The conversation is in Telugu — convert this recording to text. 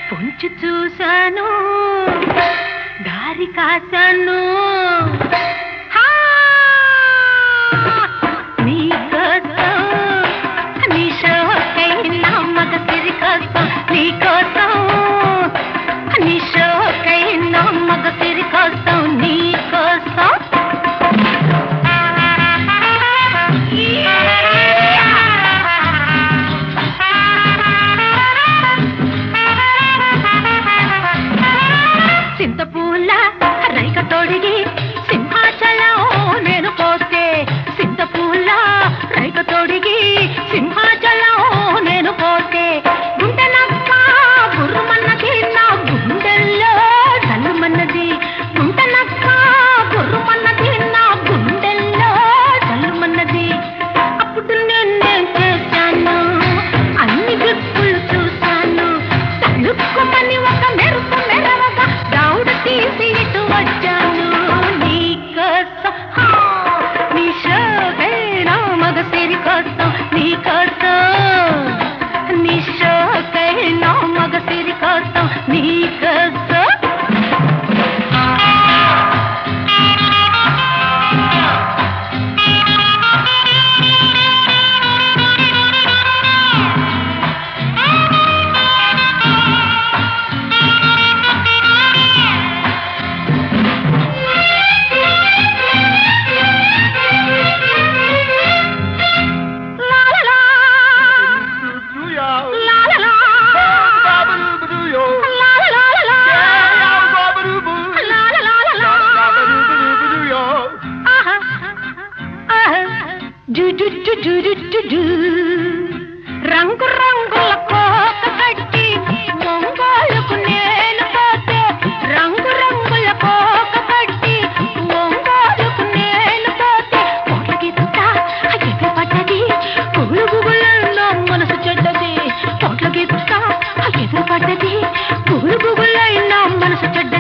పొంచి చూశాను దారి కాశాను సింతపూల రైక తొడిగి సింహాచలం నేను పోతే సింతపూల రైక తొడిగి సింహాచలం నేను పోతే గుంటనక్క గుర్రుమన్నది నా గుండెల్లో జల్లుమన్నది గుంటనక్క గుర్రుమన్నది నా గుండెల్లో జల్లుమన్నది అప్పుడు నేనేం చేశాను అన్ని దిక్కులు చూశాను తలుక్కుమని ఒక మెరుపు మెరవగా దౌడు తీసి ఇటు వచ్చాను నీకోసం నీ షోకైనా మగ సిరి కోసం నీకోసం నీ షోకైనా మగ సిరి కోసం నీకోసం రంగు రంగుల కోక కట్టి ఒంగోలుకు నేను పోతే రంగు రంగుల కోక కట్టి ఒంగోలుకు నేను పోతే పొట్లకెత్తుతా ఎదురు పడ్డది పురుగుగులైనా మనసు చెడ్డది పొట్లకెత్తుతా ఎదురు పడ్డది పురుగుగులైనా మనసు చెడ్డది